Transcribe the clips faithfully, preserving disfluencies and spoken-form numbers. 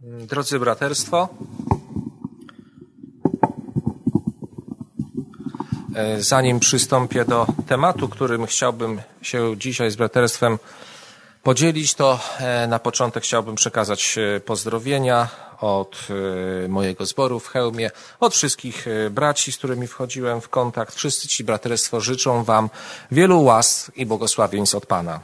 Drodzy braterstwo, zanim przystąpię do tematu, którym chciałbym się dzisiaj z braterstwem podzielić, to na początek chciałbym przekazać pozdrowienia od mojego zboru w Chełmie, od wszystkich braci, z którymi wchodziłem w kontakt. Wszyscy ci braterstwo życzą wam wielu łask i błogosławieństw od Pana.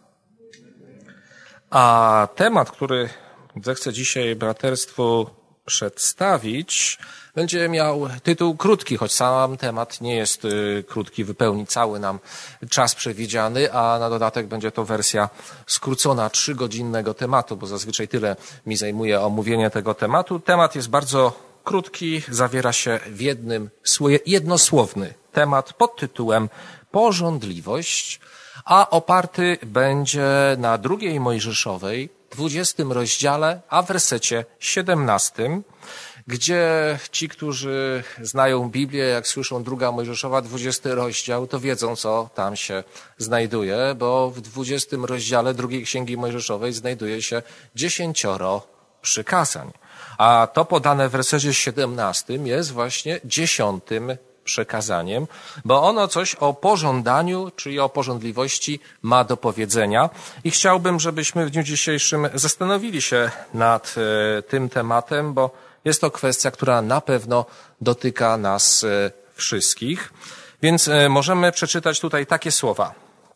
A temat, który zechcę dzisiaj braterstwu przedstawić, będzie miał tytuł krótki, choć sam temat nie jest y, krótki, wypełni cały nam czas przewidziany, a na dodatek będzie to wersja skrócona trzygodzinnego tematu, bo zazwyczaj tyle mi zajmuje omówienie tego tematu. Temat jest bardzo krótki, zawiera się w jednym, jednosłowny temat pod tytułem Pożądliwość, a oparty będzie na drugiej Mojżeszowej, dwudziestym rozdziale, a w wersecie siedemnastym, gdzie ci, którzy znają Biblię, jak słyszą druga Mojżeszowa, dwudziesty rozdział, to wiedzą, co tam się znajduje, bo w dwudziestym rozdziale drugiej Księgi Mojżeszowej znajduje się dziesięcioro przykazań. A to podane w wersecie siedemnastym jest właśnie dziesiątym przekazaniem, bo ono coś o pożądaniu, czyli o pożądliwości ma do powiedzenia i chciałbym, żebyśmy w dniu dzisiejszym zastanowili się nad e, tym tematem, bo jest to kwestia, która na pewno dotyka nas e, wszystkich. Więc e, możemy przeczytać tutaj takie słowa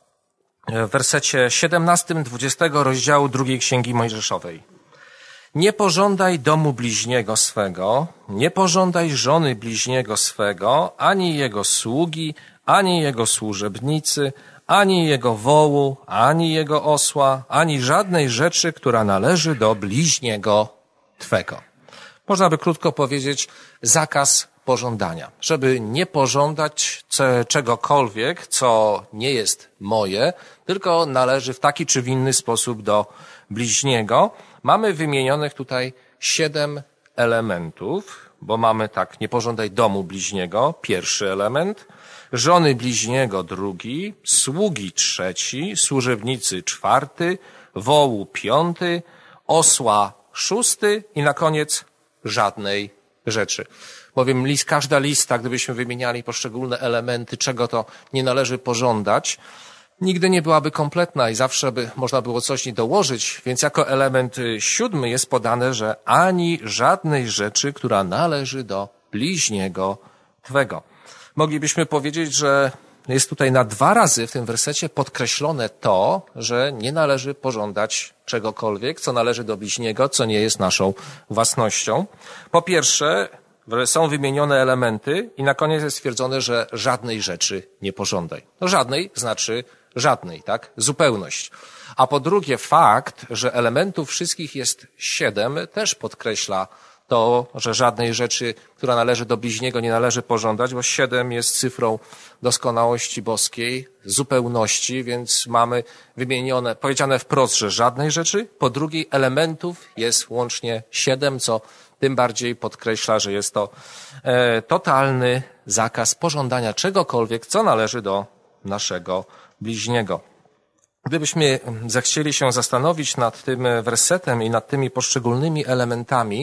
w wersecie siedemnastym dwudziestego rozdziału drugiej Księgi Mojżeszowej. Nie pożądaj domu bliźniego swego, nie pożądaj żony bliźniego swego, ani jego sługi, ani jego służebnicy, ani jego wołu, ani jego osła, ani żadnej rzeczy, która należy do bliźniego twego. Można by krótko powiedzieć zakaz pożądania, żeby nie pożądać czegokolwiek, co nie jest moje, tylko należy w taki czy w inny sposób do bliźniego. Mamy wymienionych tutaj siedem elementów, bo mamy tak, nie pożądaj domu bliźniego, pierwszy element, żony bliźniego drugi, sługi trzeci, służebnicy czwarty, wołu piąty, osła szósty i na koniec żadnej rzeczy. Bowiem list, każda lista, gdybyśmy wymieniali poszczególne elementy, czego to nie należy pożądać, nigdy nie byłaby kompletna i zawsze by można było coś nie dołożyć, więc jako element siódmy jest podane, że ani żadnej rzeczy, która należy do bliźniego twego. Moglibyśmy powiedzieć, że jest tutaj na dwa razy w tym wersecie podkreślone to, że nie należy pożądać czegokolwiek, co należy do bliźniego, co nie jest naszą własnością. Po pierwsze, są wymienione elementy i na koniec jest stwierdzone, że żadnej rzeczy nie pożądaj. No żadnej znaczy żadnej, tak? Zupełność. A po drugie fakt, że elementów wszystkich jest siedem, też podkreśla to, że żadnej rzeczy, która należy do bliźniego, nie należy pożądać, bo siedem jest cyfrą doskonałości boskiej, zupełności, więc mamy wymienione, powiedziane wprost, że żadnej rzeczy. Po drugie elementów jest łącznie siedem, co tym bardziej podkreśla, że jest to e, totalny zakaz pożądania czegokolwiek, co należy do naszego bliźniego. Gdybyśmy zechcieli się zastanowić nad tym wersetem i nad tymi poszczególnymi elementami,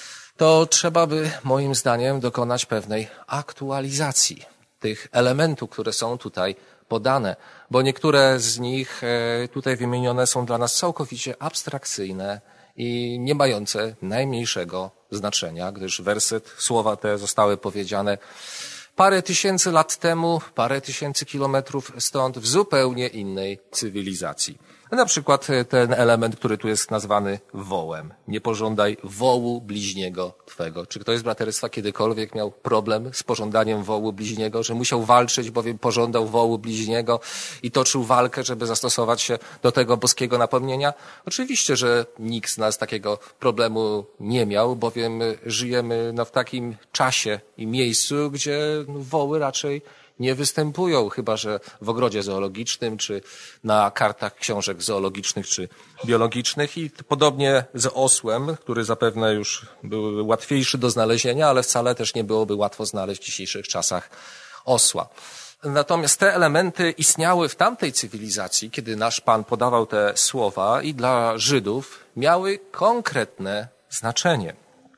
to trzeba by moim zdaniem dokonać pewnej aktualizacji tych elementów, które są tutaj podane, bo niektóre z nich tutaj wymienione są dla nas całkowicie abstrakcyjne i nie mające najmniejszego znaczenia, gdyż werset, słowa te zostały powiedziane parę tysięcy lat temu, parę tysięcy kilometrów stąd, w zupełnie innej cywilizacji. Na przykład ten element, który tu jest nazwany wołem. Nie pożądaj wołu bliźniego twego. Czy ktoś z braterstwa kiedykolwiek miał problem z pożądaniem wołu bliźniego, że musiał walczyć, bowiem pożądał wołu bliźniego i toczył walkę, żeby zastosować się do tego boskiego napomnienia? Oczywiście, że nikt z nas takiego problemu nie miał, bowiem żyjemy no, w takim czasie i miejscu, gdzie no, woły raczej nie występują, chyba że w ogrodzie zoologicznym, czy na kartach książek zoologicznych, czy biologicznych. I podobnie z osłem, który zapewne już był łatwiejszy do znalezienia, ale wcale też nie byłoby łatwo znaleźć w dzisiejszych czasach osła. Natomiast te elementy istniały w tamtej cywilizacji, kiedy nasz Pan podawał te słowa i dla Żydów miały konkretne znaczenie.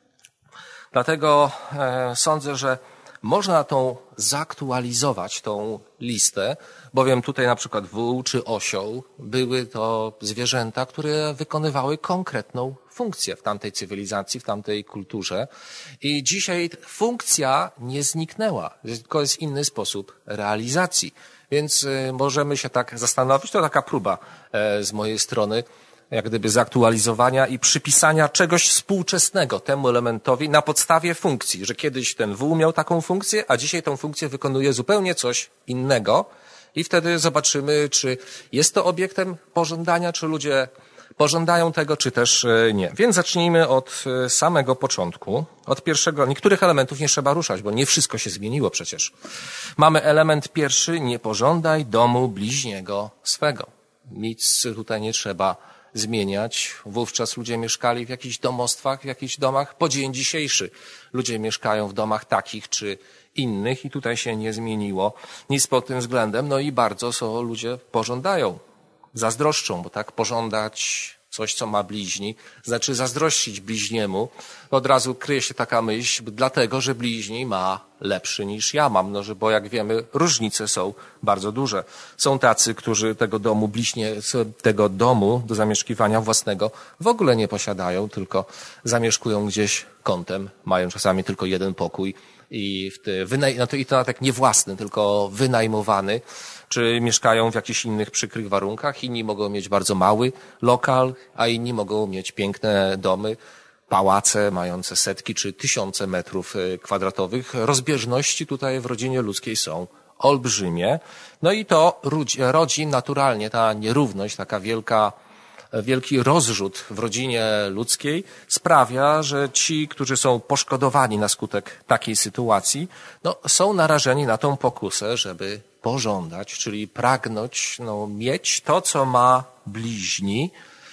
Dlatego e, sądzę, że można tą zaktualizować, tą listę, bowiem tutaj na przykład wół czy osioł były to zwierzęta, które wykonywały konkretną funkcję w tamtej cywilizacji, w tamtej kulturze i dzisiaj funkcja nie zniknęła, tylko jest inny sposób realizacji. Więc y, możemy się tak zastanowić, to taka próba e, z mojej strony, jak gdyby zaktualizowania i przypisania czegoś współczesnego temu elementowi na podstawie funkcji, że kiedyś ten wół miał taką funkcję, a dzisiaj tą funkcję wykonuje zupełnie coś innego i wtedy zobaczymy, czy jest to obiektem pożądania, czy ludzie pożądają tego, czy też nie. Więc zacznijmy od samego początku, od pierwszego. Niektórych elementów nie trzeba ruszać, bo nie wszystko się zmieniło przecież. Mamy element pierwszy, nie pożądaj domu bliźniego swego. Nic tutaj nie trzeba zmieniać. Wówczas ludzie mieszkali w jakichś domostwach, w jakichś domach. Po dzień dzisiejszy ludzie mieszkają w domach takich czy innych i tutaj się nie zmieniło nic pod tym względem. No i bardzo co ludzie pożądają, zazdroszczą, bo tak pożądać coś, co ma bliźni, znaczy zazdrościć bliźniemu. Od razu kryje się taka myśl, dlatego, że bliźni ma lepszy niż ja mam, no, że, bo jak wiemy, różnice są bardzo duże. Są tacy, którzy tego domu bliźnie, tego domu do zamieszkiwania własnego w ogóle nie posiadają, tylko zamieszkują gdzieś kątem, mają czasami tylko jeden pokój i, w te, wynaj- no to, i to nawet tak nie własny, tylko wynajmowany, czy mieszkają w jakichś innych przykrych warunkach. Inni mogą mieć bardzo mały lokal, a inni mogą mieć piękne domy, pałace mające setki czy tysiące metrów kwadratowych. Rozbieżności tutaj w rodzinie ludzkiej są olbrzymie. No i to rodzi naturalnie ta nierówność, taka wielka, wielki rozrzut w rodzinie ludzkiej sprawia, że ci, którzy są poszkodowani na skutek takiej sytuacji, no, są narażeni na tą pokusę, żeby pożądać, czyli pragnąć, no, mieć to, co ma bliźni,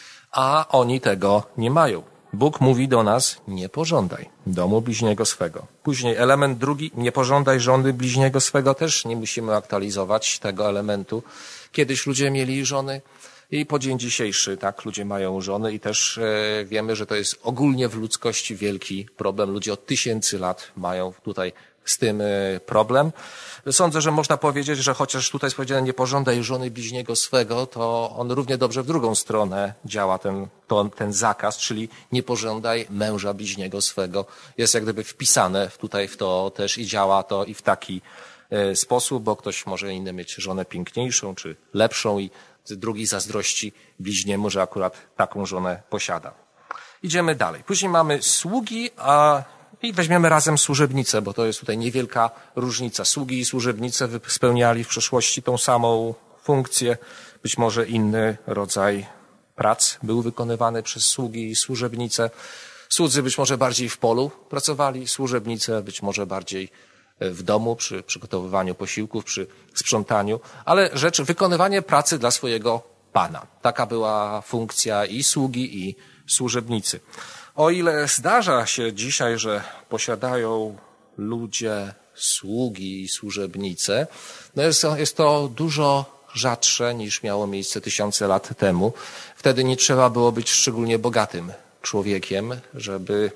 a oni tego nie mają. Bóg mówi do nas, nie pożądaj domu bliźniego swego. Później element drugi, nie pożądaj żony bliźniego swego, też nie musimy aktualizować tego elementu. Kiedyś ludzie mieli żony i po dzień dzisiejszy, tak, ludzie mają żony i też e, wiemy, że to jest ogólnie w ludzkości wielki problem. Ludzie od tysięcy lat mają tutaj z tym problem. Sądzę, że można powiedzieć, że chociaż tutaj jest powiedziane nie pożądaj żony bliźniego swego, to on równie dobrze w drugą stronę działa ten, to, ten zakaz, czyli nie pożądaj męża bliźniego swego. Jest jak gdyby wpisane tutaj w to też i działa to i w taki e, sposób, bo ktoś może inny mieć żonę piękniejszą czy lepszą i drugi zazdrości bliźniemu, że akurat taką żonę posiada. Idziemy dalej. Później mamy sługi, a i weźmiemy razem służebnicę, bo to jest tutaj niewielka różnica. Sługi i służebnice spełniali w przeszłości tą samą funkcję. Być może inny rodzaj prac był wykonywany przez sługi i służebnice. Słudzy być może bardziej w polu pracowali, służebnice być może bardziej w domu, przy przygotowywaniu posiłków, przy sprzątaniu, ale rzecz, wykonywanie pracy dla swojego Pana. Taka była funkcja i sługi, i służebnicy. O ile zdarza się dzisiaj, że posiadają ludzie sługi i służebnice, no jest, to, jest to dużo rzadsze niż miało miejsce tysiące lat temu. Wtedy nie trzeba było być szczególnie bogatym człowiekiem, żeby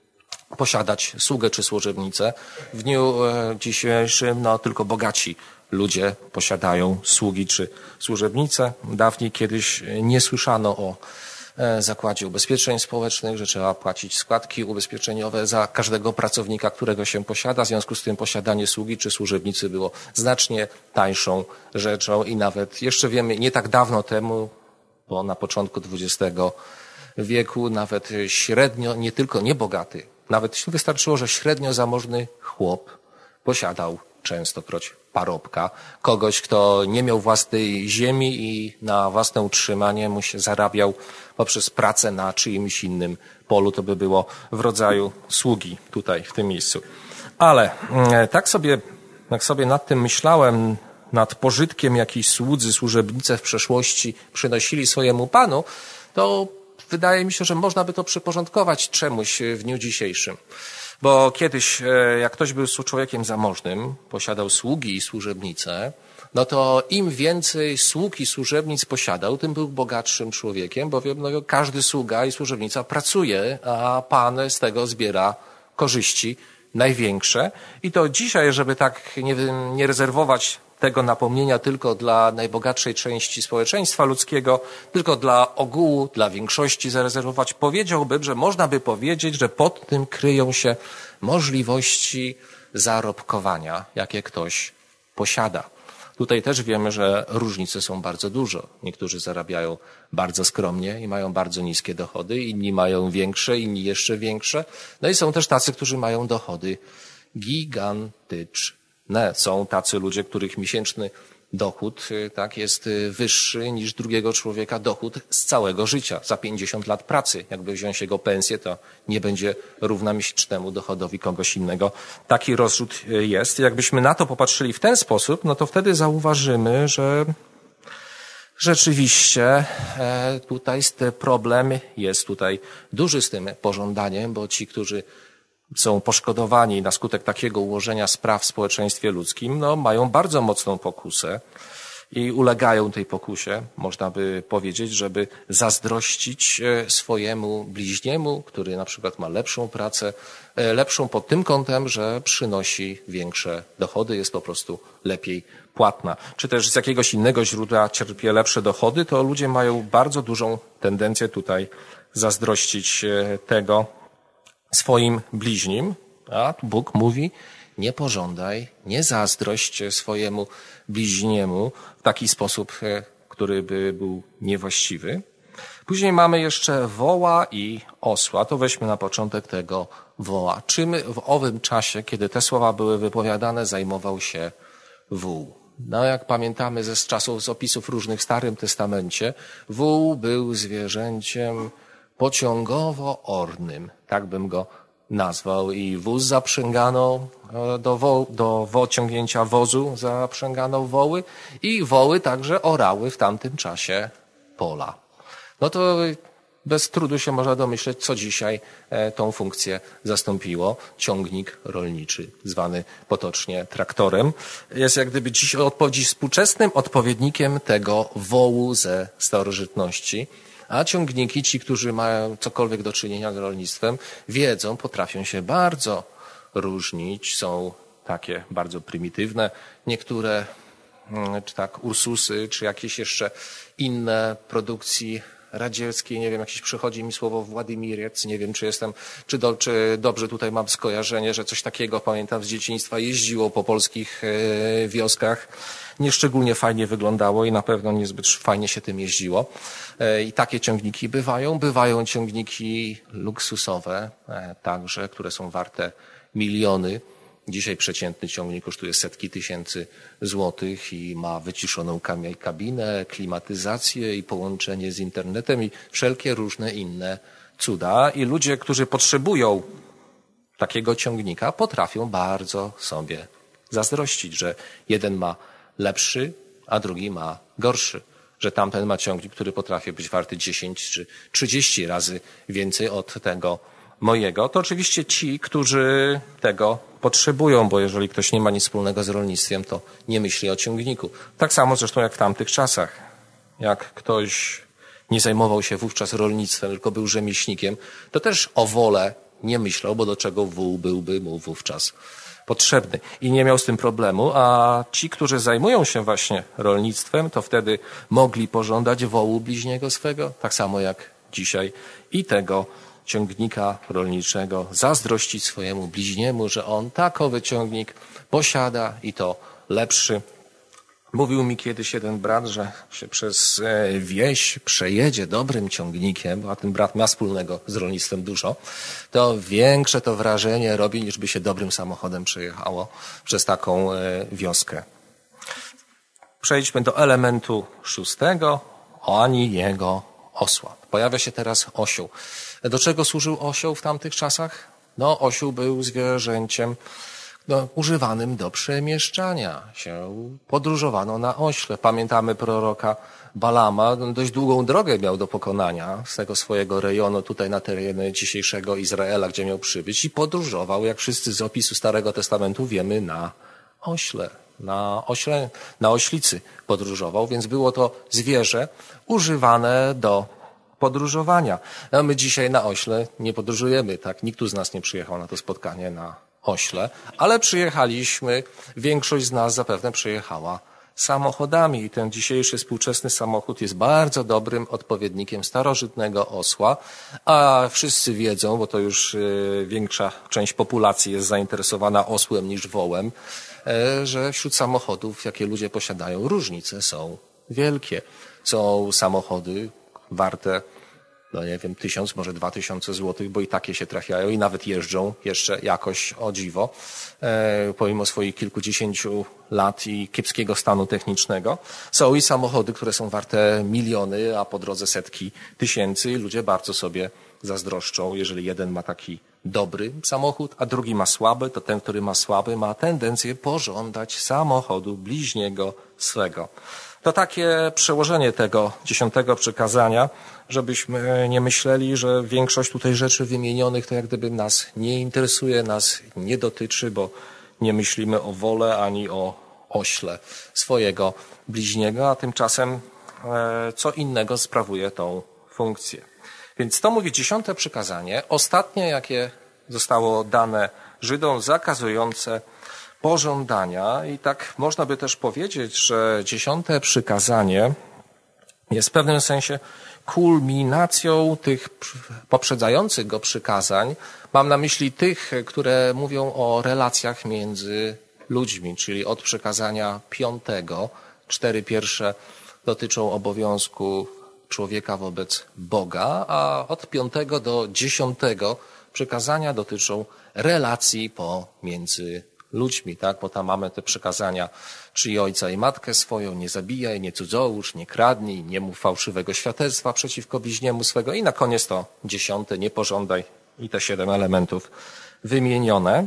posiadać sługę czy służebnicę. W dniu dzisiejszym no, tylko bogaci ludzie posiadają sługi czy służebnice. Dawniej kiedyś nie słyszano o Zakładzie Ubezpieczeń Społecznych, że trzeba płacić składki ubezpieczeniowe za każdego pracownika, którego się posiada. W związku z tym posiadanie sługi czy służebnicy było znacznie tańszą rzeczą i nawet jeszcze wiemy, nie tak dawno temu, bo na początku dwudziestego wieku nawet średnio, nie tylko niebogaty, nawet wystarczyło, że średnio zamożny chłop posiadał częstokroć parobka, kogoś, kto nie miał własnej ziemi i na własne utrzymanie mu się zarabiał poprzez pracę na czyimś innym polu. To by było w rodzaju sługi tutaj, w tym miejscu. Ale tak sobie, jak sobie nad tym myślałem, nad pożytkiem, jaki słudzy, służebnice w przeszłości przynosili swojemu Panu, to wydaje mi się, że można by to przyporządkować czemuś w dniu dzisiejszym. Bo kiedyś, jak ktoś był człowiekiem zamożnym, posiadał sługi i służebnice, no to im więcej sług i służebnic posiadał, tym był bogatszym człowiekiem, bowiem no, każdy sługa i służebnica pracuje, a Pan z tego zbiera korzyści największe. I to dzisiaj, żeby tak nie, nie rezerwować tego napomnienia tylko dla najbogatszej części społeczeństwa ludzkiego, tylko dla ogółu, dla większości zarezerwować, powiedziałbym, że można by powiedzieć, że pod tym kryją się możliwości zarobkowania, jakie ktoś posiada. Tutaj też wiemy, że różnice są bardzo dużo. Niektórzy zarabiają bardzo skromnie i mają bardzo niskie dochody, inni mają większe, inni jeszcze większe. No i są też tacy, którzy mają dochody gigantyczne. Są tacy ludzie, których miesięczny dochód tak, jest wyższy niż drugiego człowieka dochód z całego życia, za pięćdziesiąt lat pracy. Jakby wziąć jego pensję, to nie będzie równa miesięcznemu dochodowi kogoś innego. Taki rozrzut jest. Jakbyśmy na to popatrzyli w ten sposób, no to wtedy zauważymy, że rzeczywiście tutaj problem jest tutaj duży z tym pożądaniem, bo ci, którzy są poszkodowani na skutek takiego ułożenia spraw w społeczeństwie ludzkim, no mają bardzo mocną pokusę i ulegają tej pokusie, można by powiedzieć, żeby zazdrościć swojemu bliźniemu, który na przykład ma lepszą pracę, lepszą pod tym kątem, że przynosi większe dochody, jest po prostu lepiej płatna. Czy też z jakiegoś innego źródła czerpie lepsze dochody, to ludzie mają bardzo dużą tendencję tutaj zazdrościć tego swoim bliźnim, a Bóg mówi, nie pożądaj, nie zazdrość swojemu bliźniemu w taki sposób, który by był niewłaściwy. Później mamy jeszcze woła i osła. To weźmy na początek tego woła. Czym w owym czasie, kiedy te słowa były wypowiadane, zajmował się wół? No jak pamiętamy ze z czasów, z opisów różnych w Starym Testamencie, wół był zwierzęciem pociągowo-ornym, tak bym go nazwał, i wóz zaprzęgano do, wo, do wo, ciągnięcia wozu, zaprzęgano woły i woły także orały w tamtym czasie pola. No to bez trudu się można domyśleć, co dzisiaj tą funkcję zastąpiło. Ciągnik rolniczy, zwany potocznie traktorem, jest jak gdyby dziś odpowiedzi współczesnym odpowiednikiem tego wołu ze starożytności. A ciągniki, ci, którzy mają cokolwiek do czynienia z rolnictwem, wiedzą, potrafią się bardzo różnić. Są takie bardzo prymitywne. Niektóre, czy tak, Ursusy, czy jakieś jeszcze inne produkcji radzieckiej, nie wiem, jakieś przychodzi mi słowo Władimiriec, nie wiem, czy jestem, czy, do, czy dobrze tutaj mam skojarzenie, że coś takiego, pamiętam z dzieciństwa, jeździło po polskich e, wioskach. Nieszczególnie fajnie wyglądało i na pewno niezbyt fajnie się tym jeździło. E, I takie ciągniki bywają. Bywają ciągniki luksusowe e, także, które są warte miliony. Dzisiaj przeciętny ciągnik kosztuje setki tysięcy złotych i ma wyciszoną kabinę, klimatyzację i połączenie z internetem i wszelkie różne inne cuda. I ludzie, którzy potrzebują takiego ciągnika, potrafią bardzo sobie zazdrościć, że jeden ma lepszy, a drugi ma gorszy. Że tamten ma ciągnik, który potrafi być warty dziesięć czy trzydzieści razy więcej od tego mojego. To oczywiście ci, którzy tego potrzebują, bo jeżeli ktoś nie ma nic wspólnego z rolnictwem, to nie myśli o ciągniku. Tak samo zresztą jak w tamtych czasach. Jak ktoś nie zajmował się wówczas rolnictwem, tylko był rzemieślnikiem, to też o wolę nie myślał, bo do czego wół byłby mu wówczas potrzebny. I nie miał z tym problemu, a ci, którzy zajmują się właśnie rolnictwem, to wtedy mogli pożądać wołu bliźniego swego, tak samo jak dzisiaj, i tego ciągnika rolniczego, zazdrościć swojemu bliźniemu, że on takowy ciągnik posiada i to lepszy. Mówił mi kiedyś jeden brat, że się przez wieś przejedzie dobrym ciągnikiem, a ten brat ma wspólnego z rolnictwem dużo, to większe to wrażenie robi, niż by się dobrym samochodem przejechało przez taką wioskę. Przejdźmy do elementu szóstego, ani jego osła. Pojawia się teraz osioł. Do czego służył osioł w tamtych czasach? No, osioł był zwierzęciem no, używanym do przemieszczania się. Podróżowano na ośle. Pamiętamy proroka Balama, dość długą drogę miał do pokonania z tego swojego rejonu tutaj na terenie dzisiejszego Izraela, gdzie miał przybyć, i podróżował, jak wszyscy z opisu Starego Testamentu wiemy, na ośle. na ośle, na oślicy podróżował, więc było to zwierzę używane do podróżowania. No my dzisiaj na ośle nie podróżujemy, tak? Nikt tu z nas nie przyjechał na to spotkanie na ośle, ale przyjechaliśmy, większość z nas zapewne przyjechała samochodami i ten dzisiejszy współczesny samochód jest bardzo dobrym odpowiednikiem starożytnego osła, a wszyscy wiedzą, bo to już y, większa część populacji jest zainteresowana osłem niż wołem, y, że wśród samochodów, jakie ludzie posiadają, różnice są wielkie. Są samochody warte, no nie wiem, tysiąc, może dwa tysiące złotych, bo i takie się trafiają i nawet jeżdżą jeszcze jakoś o dziwo, e, pomimo swoich kilkudziesięciu lat i kiepskiego stanu technicznego. Są i samochody, które są warte miliony, a po drodze setki tysięcy i ludzie bardzo sobie zazdroszczą, jeżeli jeden ma taki dobry samochód, a drugi ma słaby, to ten, który ma słaby, ma tendencję pożądać samochodu bliźniego swego. To takie przełożenie tego dziesiątego przykazania, żebyśmy nie myśleli, że większość tutaj rzeczy wymienionych to jak gdyby nas nie interesuje, nas nie dotyczy, bo nie myślimy o wole ani o ośle swojego bliźniego, a tymczasem e, co innego sprawuje tą funkcję. Więc to mówi dziesiąte przykazanie, ostatnie jakie zostało dane Żydom, zakazujące pożądania i tak można by też powiedzieć, że dziesiąte przykazanie jest w pewnym sensie kulminacją tych poprzedzających go przykazań. Mam na myśli tych, które mówią o relacjach między ludźmi, czyli od przykazania piątego. Cztery pierwsze dotyczą obowiązku człowieka wobec Boga, a od piątego do dziesiątego przykazania dotyczą relacji pomiędzy ludźmi, tak? Bo tam mamy te przykazania, czyj ojca i matkę swoją, nie zabijaj, nie cudzołóż, nie kradnij, nie mów fałszywego świadectwa przeciwko bliźniemu swego i na koniec to dziesiąte, nie pożądaj i te siedem elementów wymienione.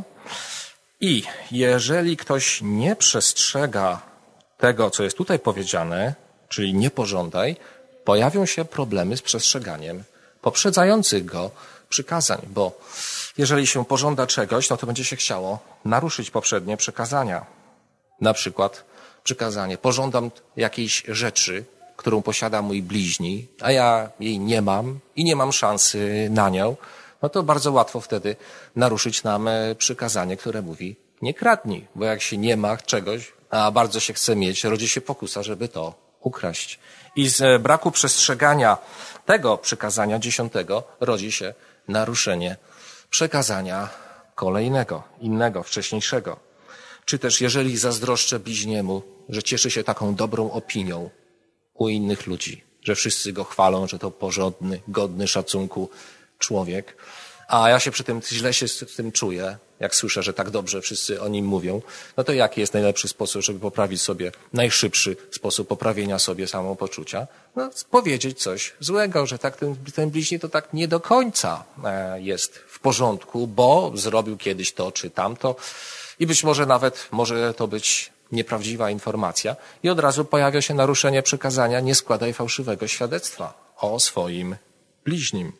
I jeżeli ktoś nie przestrzega tego, co jest tutaj powiedziane, czyli nie pożądaj, pojawią się problemy z przestrzeganiem poprzedzających go przykazań, bo jeżeli się pożąda czegoś, no to będzie się chciało naruszyć poprzednie przykazania. Na przykład przykazanie, pożądam jakiejś rzeczy, którą posiada mój bliźni, a ja jej nie mam i nie mam szansy na nią, no to bardzo łatwo wtedy naruszyć nam przykazanie, które mówi nie kradnij, bo jak się nie ma czegoś, a bardzo się chce mieć, rodzi się pokusa, żeby to ukraść. I z braku przestrzegania tego przykazania dziesiątego rodzi się naruszenie przekazania kolejnego, innego, wcześniejszego. Czy też jeżeli zazdroszczę bliźniemu, że cieszy się taką dobrą opinią u innych ludzi, że wszyscy go chwalą, że to porządny, godny szacunku człowiek, a ja się przy tym źle się z tym czuję, jak słyszę, że tak dobrze wszyscy o nim mówią, no to jaki jest najlepszy sposób, żeby poprawić sobie, najszybszy sposób poprawienia sobie samopoczucia? No, powiedzieć coś złego, że tak ten, ten bliźni to tak nie do końca jest w porządku, bo zrobił kiedyś to czy tamto i być może nawet może to być nieprawdziwa informacja i od razu pojawia się naruszenie przykazania, nie składaj fałszywego świadectwa o swoim bliźnim.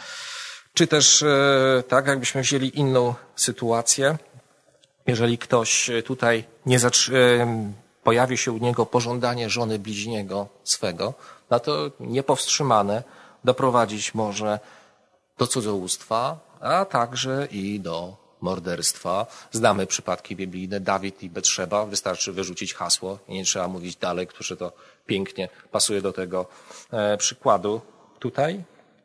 Czy też, tak jakbyśmy wzięli inną sytuację, jeżeli ktoś tutaj nie zatrzy- pojawi się u niego pożądanie żony bliźniego swego, no to niepowstrzymane doprowadzić może do cudzołóstwa, a także i do morderstwa. Znamy przypadki biblijne, Dawid i Betrzeba, wystarczy wyrzucić hasło i nie trzeba mówić dalej, które to pięknie pasuje do tego e, przykładu tutaj.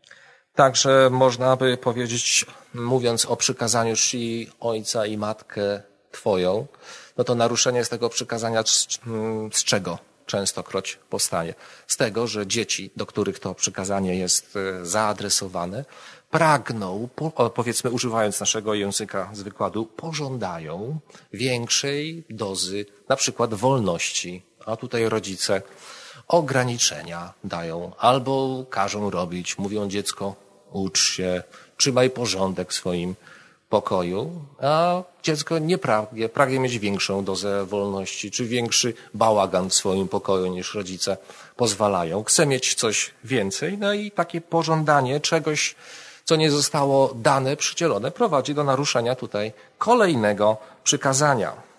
Także można by powiedzieć, mówiąc o przykazaniu czci ojca i matkę twoją, no to naruszenie z tego przykazania z, z czego częstokroć powstaje? Z tego, że dzieci, do których to przykazanie jest zaadresowane, pragną, powiedzmy używając naszego języka z wykładu, pożądają większej dozy na przykład wolności, a tutaj rodzice ograniczenia dają albo każą robić, mówią dziecko ucz się, trzymaj porządek w swoim pokoju, a dziecko nie pragnie, pragnie mieć większą dozę wolności, czy większy bałagan w swoim pokoju niż rodzice pozwalają. Chce mieć coś więcej, no i takie pożądanie czegoś, co nie zostało dane, przydzielone, prowadzi do naruszenia tutaj kolejnego przykazania.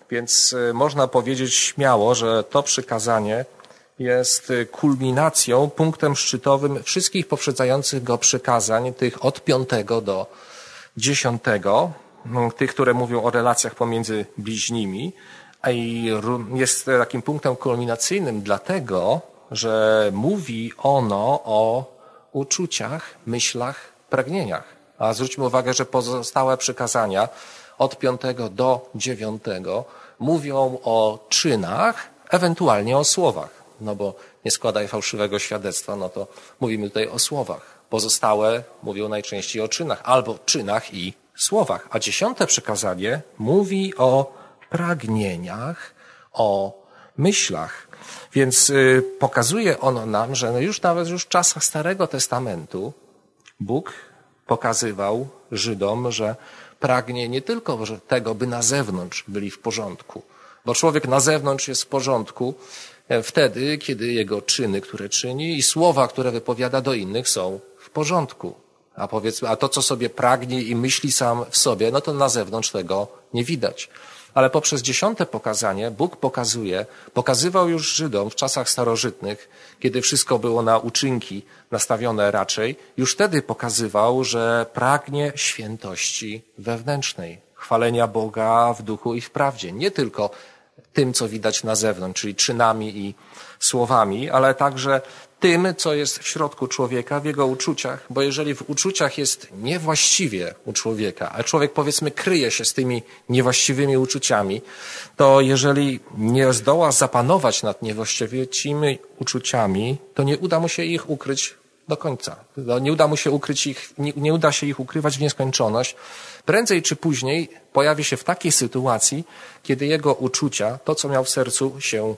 Więc można powiedzieć śmiało, że to przykazanie jest kulminacją, punktem szczytowym wszystkich poprzedzających go przykazań, tych od piątego do dziesiątego, tych, które mówią o relacjach pomiędzy bliźnimi, a i jest takim punktem kulminacyjnym dlatego, że mówi ono o uczuciach, myślach, pragnieniach. A zwróćmy uwagę, że pozostałe przykazania od piątego do dziewiątego mówią o czynach, ewentualnie o słowach. No bo nie składaj fałszywego świadectwa, no to mówimy tutaj o słowach. Pozostałe mówią najczęściej o czynach, albo czynach i słowach. A dziesiąte przykazanie mówi o pragnieniach, o myślach. Więc y, pokazuje ono nam, że no już nawet już w czasach Starego Testamentu Bóg pokazywał Żydom, że pragnie nie tylko tego, by na zewnątrz byli w porządku, bo człowiek na zewnątrz jest w porządku wtedy, kiedy jego czyny, które czyni i słowa, które wypowiada do innych są w porządku. A powiedzmy, a to, co sobie pragnie i myśli sam w sobie, no to na zewnątrz tego nie widać. Ale poprzez dziesiąte pokazanie Bóg pokazuje, pokazywał już Żydom w czasach starożytnych, kiedy wszystko było na uczynki nastawione raczej, już wtedy pokazywał, że pragnie świętości wewnętrznej, chwalenia Boga w duchu i w prawdzie. Nie tylko tym, co widać na zewnątrz, czyli czynami i słowami, ale także tym, co jest w środku człowieka, w jego uczuciach, bo jeżeli w uczuciach jest niewłaściwie u człowieka, a człowiek powiedzmy kryje się z tymi niewłaściwymi uczuciami, to jeżeli nie zdoła zapanować nad niewłaściwymi uczuciami, to nie uda mu się ich ukryć do końca. Nie uda mu się ukryć ich, nie, nie uda się ich ukrywać w nieskończoność. Prędzej czy później pojawi się w takiej sytuacji, kiedy jego uczucia, to co miał w sercu, się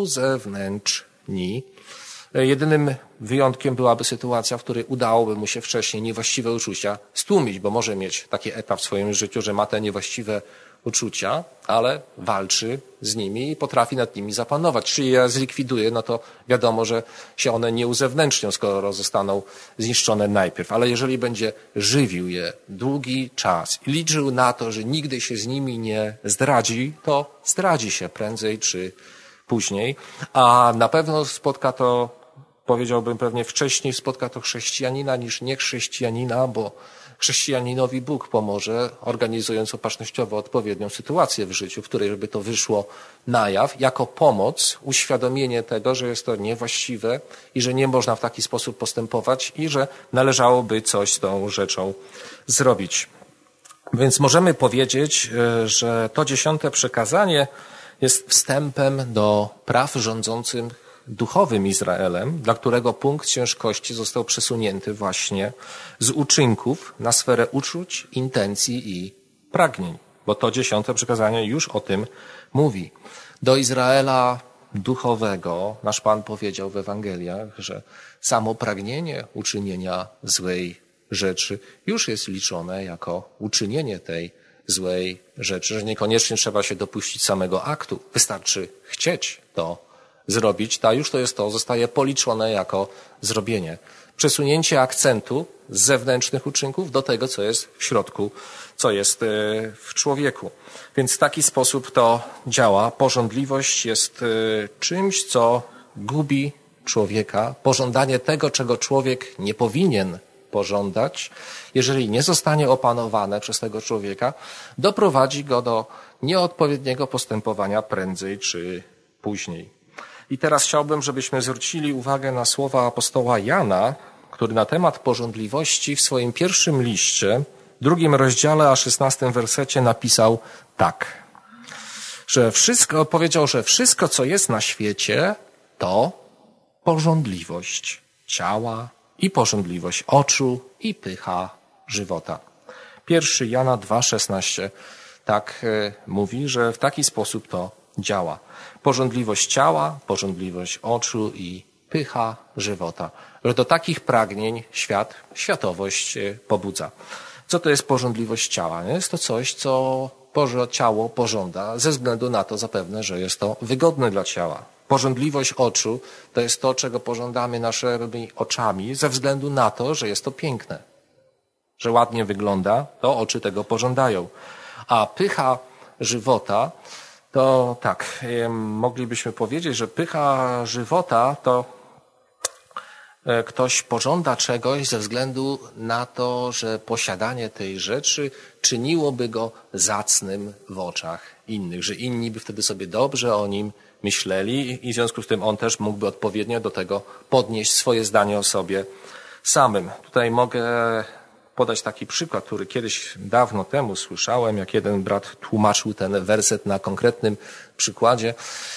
uzewnętrzni. Jedynym wyjątkiem byłaby sytuacja, w której udałoby mu się wcześniej niewłaściwe uczucia stłumić, bo może mieć taki etap w swoim życiu, że ma te niewłaściwe uczucia, ale walczy z nimi i potrafi nad nimi zapanować. Czyli je zlikwiduje, no to wiadomo, że się one nie uzewnętrznią, skoro zostaną zniszczone najpierw. Ale jeżeli będzie żywił je długi czas i liczył na to, że nigdy się z nimi nie zdradzi, to zdradzi się prędzej czy później. A na pewno spotka to, powiedziałbym pewnie wcześniej, spotka to chrześcijanina niż niechrześcijanina, bo chrześcijaninowi Bóg pomoże, organizując opatrznościowo odpowiednią sytuację w życiu, w której żeby to wyszło na jaw, jako pomoc, uświadomienie tego, że jest to niewłaściwe i że nie można w taki sposób postępować i że należałoby coś z tą rzeczą zrobić. Więc możemy powiedzieć, że to dziesiąte przykazanie jest wstępem do praw rządzących duchowym Izraelem, dla którego punkt ciężkości został przesunięty właśnie z uczynków na sferę uczuć, intencji i pragnień. Bo to dziesiąte przykazanie już o tym mówi. Do Izraela duchowego nasz Pan powiedział w Ewangeliach, że samo pragnienie uczynienia złej rzeczy już jest liczone jako uczynienie tej złej rzeczy, że niekoniecznie trzeba się dopuścić samego aktu. Wystarczy chcieć to zrobić, a już to jest to, zostaje policzone jako zrobienie. Przesunięcie akcentu z zewnętrznych uczynków do tego, co jest w środku, co jest w człowieku. Więc w taki sposób to działa. Pożądliwość jest czymś, co gubi człowieka. Pożądanie tego, czego człowiek nie powinien pożądać, jeżeli nie zostanie opanowane przez tego człowieka, doprowadzi go do nieodpowiedniego postępowania prędzej czy później. I teraz chciałbym, żebyśmy zwrócili uwagę na słowa apostoła Jana, który na temat pożądliwości w swoim pierwszym liście, drugim rozdziale, a szesnastym wersecie napisał tak, że wszystko, powiedział, że wszystko, co jest na świecie, to pożądliwość ciała i pożądliwość oczu i pycha żywota. Pierwszy Jana dwa szesnaście tak mówi, że w taki sposób to działa. Pożądliwość ciała, pożądliwość oczu i pycha żywota. Że do takich pragnień świat, światowość pobudza. Co to jest pożądliwość ciała? Jest to coś, co ciało pożąda ze względu na to zapewne, że jest to wygodne dla ciała. Pożądliwość oczu to jest to, czego pożądamy naszymi oczami ze względu na to, że jest to piękne. Że ładnie wygląda, to oczy tego pożądają. A pycha żywota To tak, moglibyśmy powiedzieć, że pycha żywota to ktoś pożąda czegoś ze względu na to, że posiadanie tej rzeczy czyniłoby go zacnym w oczach innych, że inni by wtedy sobie dobrze o nim myśleli i w związku z tym on też mógłby odpowiednio do tego podnieść swoje zdanie o sobie samym. Tutaj mogę podać taki przykład, który kiedyś dawno temu słyszałem, jak jeden brat tłumaczył ten werset na konkretnym przykładzie.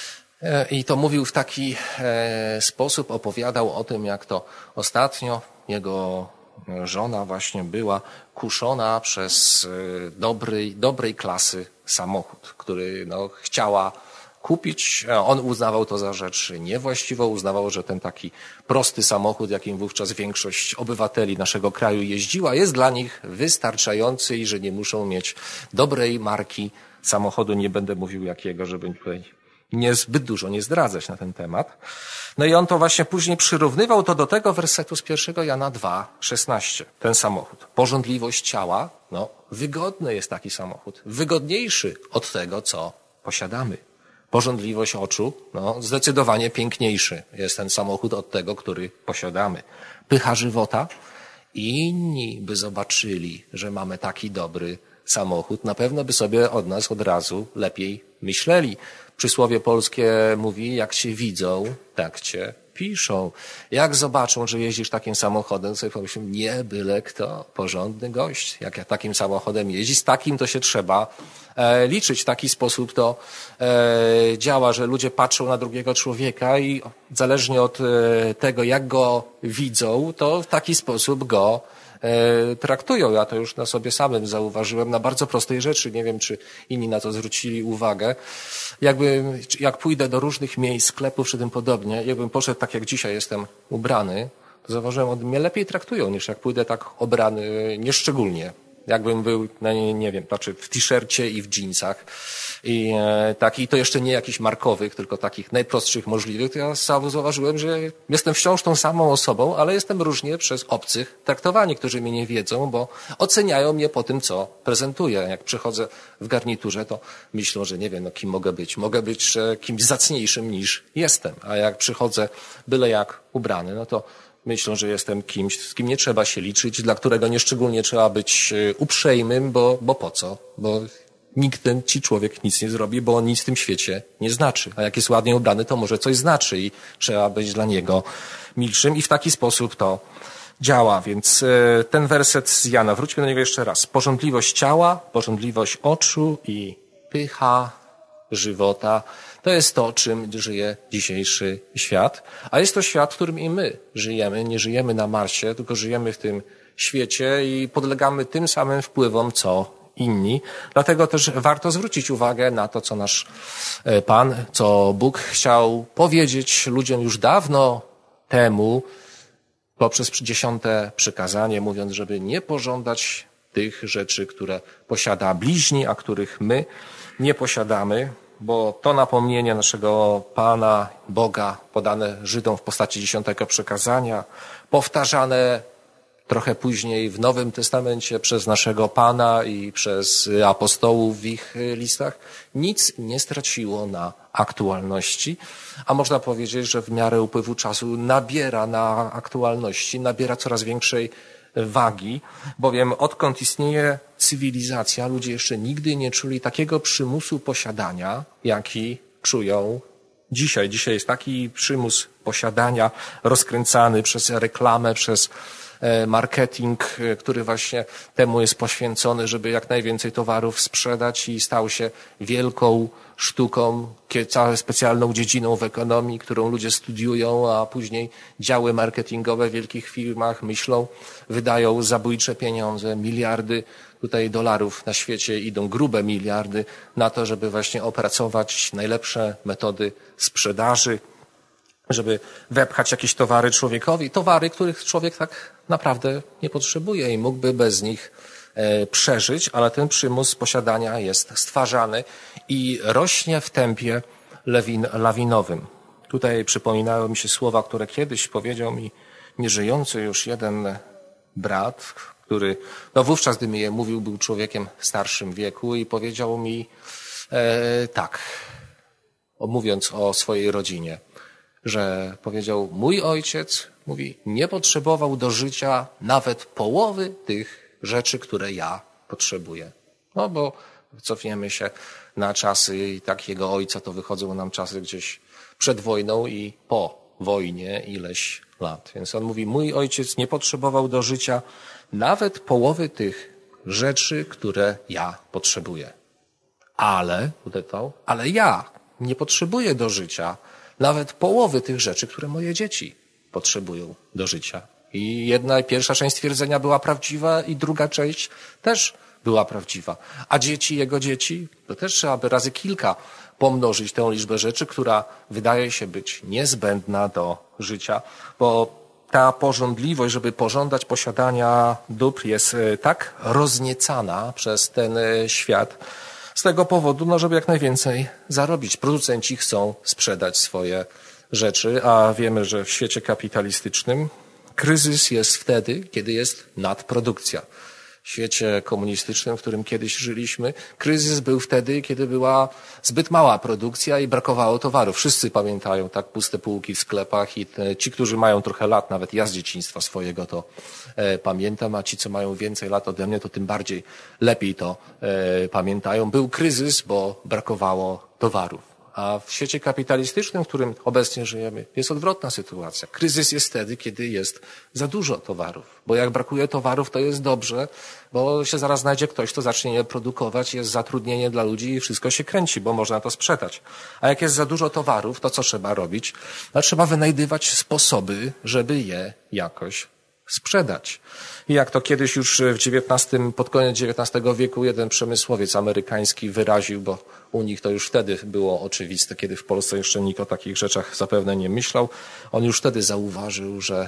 I to mówił w taki sposób, opowiadał o tym, jak to ostatnio jego żona właśnie była kuszona przez dobrej, dobrej klasy samochód, który no, chciała kupić. On uznawał to za rzecz niewłaściwą, uznawał, że ten taki prosty samochód, jakim wówczas większość obywateli naszego kraju jeździła, jest dla nich wystarczający i że nie muszą mieć dobrej marki samochodu. Nie będę mówił jakiego, żeby tutaj nie zbyt dużo nie zdradzać na ten temat. No i on to właśnie później przyrównywał to do tego wersetu z pierwszego Jana dwa, szesnaście. Ten samochód. Porządliwość ciała, no wygodny jest taki samochód. Wygodniejszy od tego, co posiadamy. Porządliwość oczu, no zdecydowanie piękniejszy jest ten samochód od tego, który posiadamy. Pycha żywota. Inni by zobaczyli, że mamy taki dobry samochód, na pewno by sobie od nas od razu lepiej myśleli. Przysłowie polskie mówi, jak cię widzą, tak cię piszą. Jak zobaczą, że jeździsz takim samochodem, sobie pomyślą, nie byle kto, porządny gość. Jak ja takim samochodem jeździ, z takim to się trzeba e, liczyć. W taki sposób to e, działa, że ludzie patrzą na drugiego człowieka i zależnie od e, tego, jak go widzą, to w taki sposób go e, traktują. Ja to już na sobie samym zauważyłem na bardzo prostej rzeczy. Nie wiem, czy inni na to zwrócili uwagę. Jakbym, jak pójdę do różnych miejsc, sklepów czy tym podobnie, jakbym poszedł tak, jak dzisiaj jestem ubrany, to zauważyłem, one mnie lepiej traktują, niż jak pójdę tak obrany nieszczególnie. Jakbym był, no nie, nie wiem, znaczy w t-shircie i w dżinsach. I e, taki, to jeszcze nie jakichś markowych, tylko takich najprostszych możliwych, to ja sam zauważyłem, że jestem wciąż tą samą osobą, ale jestem różnie przez obcych traktowani, którzy mnie nie wiedzą, bo oceniają mnie po tym, co prezentuję. Jak przychodzę w garniturze, to myślą, że nie wiem, no kim mogę być. Mogę być kimś zacniejszym niż jestem. A jak przychodzę byle jak ubrany, no to myślą, że jestem kimś, z kim nie trzeba się liczyć, dla którego nieszczególnie trzeba być uprzejmym, bo, bo po co? Bo nikt ten ci człowiek nic nie zrobi, bo on nic w tym świecie nie znaczy. A jak jest ładnie ubrany, to może coś znaczy i trzeba być dla niego milszym i w taki sposób to działa. Więc ten werset z Jana, wróćmy do niego jeszcze raz. Porządliwość ciała, porządliwość oczu i pycha żywota. To jest to, czym żyje dzisiejszy świat. A jest to świat, w którym i my żyjemy. Nie żyjemy na Marsie, tylko żyjemy w tym świecie i podlegamy tym samym wpływom, co inni. Dlatego też warto zwrócić uwagę na to, co nasz Pan, co Bóg chciał powiedzieć ludziom już dawno temu, poprzez dziesiąte przykazanie, mówiąc, żeby nie pożądać tych rzeczy, które posiada bliźni, a których my nie posiadamy, bo to napomnienie naszego Pana, Boga, podane Żydom w postaci dziesiątego przykazania, powtarzane trochę później w Nowym Testamencie przez naszego Pana i przez apostołów w ich listach, nic nie straciło na aktualności, a można powiedzieć, że w miarę upływu czasu nabiera na aktualności, nabiera coraz większej wagi, bowiem odkąd istnieje cywilizacja, ludzie jeszcze nigdy nie czuli takiego przymusu posiadania, jaki czują dzisiaj. Dzisiaj jest taki przymus posiadania rozkręcany przez reklamę, przez marketing, który właśnie temu jest poświęcony, żeby jak najwięcej towarów sprzedać i stał się wielką sztuką, całą specjalną dziedziną w ekonomii, którą ludzie studiują, a później działy marketingowe w wielkich firmach myślą, wydają zabójcze pieniądze, miliardy tutaj dolarów na świecie, idą grube miliardy na to, żeby właśnie opracować najlepsze metody sprzedaży, żeby wepchać jakieś towary człowiekowi, towary, których człowiek tak naprawdę nie potrzebuje i mógłby bez nich e, przeżyć, ale ten przymus posiadania jest stwarzany i rośnie w tempie lewin, lawinowym. Tutaj przypominały mi się słowa, które kiedyś powiedział mi nieżyjący już jeden brat, który no wówczas, gdy mi je mówił, był człowiekiem w starszym wieku i powiedział mi E, tak, mówiąc o swojej rodzinie, że powiedział, mój ojciec, mówi, nie potrzebował do życia nawet połowy tych rzeczy, które ja potrzebuję. No bo cofniemy się na czasy i tak jego ojca, to wychodzą nam czasy gdzieś przed wojną i po wojnie ileś lat. Więc on mówi, mój ojciec nie potrzebował do życia nawet połowy tych rzeczy, które ja potrzebuję. Ale, dodał, ale ja nie potrzebuję do życia nawet połowy tych rzeczy, które moje dzieci potrzebują do życia. I jedna, pierwsza część stwierdzenia była prawdziwa i druga część też była prawdziwa. A dzieci, jego dzieci, to też trzeba by razy kilka pomnożyć tę liczbę rzeczy, która wydaje się być niezbędna do życia, bo ta pożądliwość, żeby pożądać posiadania dóbr jest tak rozniecana przez ten świat, z tego powodu, no, żeby jak najwięcej zarobić. Producenci chcą sprzedać swoje rzeczy, a wiemy, że w świecie kapitalistycznym kryzys jest wtedy, kiedy jest nadprodukcja. W świecie komunistycznym, w którym kiedyś żyliśmy, kryzys był wtedy, kiedy była zbyt mała produkcja i brakowało towarów. Wszyscy pamiętają tak puste półki w sklepach i te, ci, którzy mają trochę lat, nawet ja z dzieciństwa swojego to e, pamiętam, a ci, co mają więcej lat ode mnie, to tym bardziej lepiej to e, pamiętają. Był kryzys, bo brakowało towarów. A w świecie kapitalistycznym, w którym obecnie żyjemy, jest odwrotna sytuacja. Kryzys jest wtedy, kiedy jest za dużo towarów. Bo jak brakuje towarów, to jest dobrze, bo się zaraz znajdzie ktoś, kto zacznie je produkować, jest zatrudnienie dla ludzi i wszystko się kręci, bo można to sprzedać. A jak jest za dużo towarów, to co trzeba robić? No, trzeba wynajdywać sposoby, żeby je jakoś sprzedać. I jak to kiedyś już w dziewiętnastym, pod koniec dziewiętnastego wieku jeden przemysłowiec amerykański wyraził, bo u nich to już wtedy było oczywiste, kiedy w Polsce jeszcze nikt o takich rzeczach zapewne nie myślał. On już wtedy zauważył, że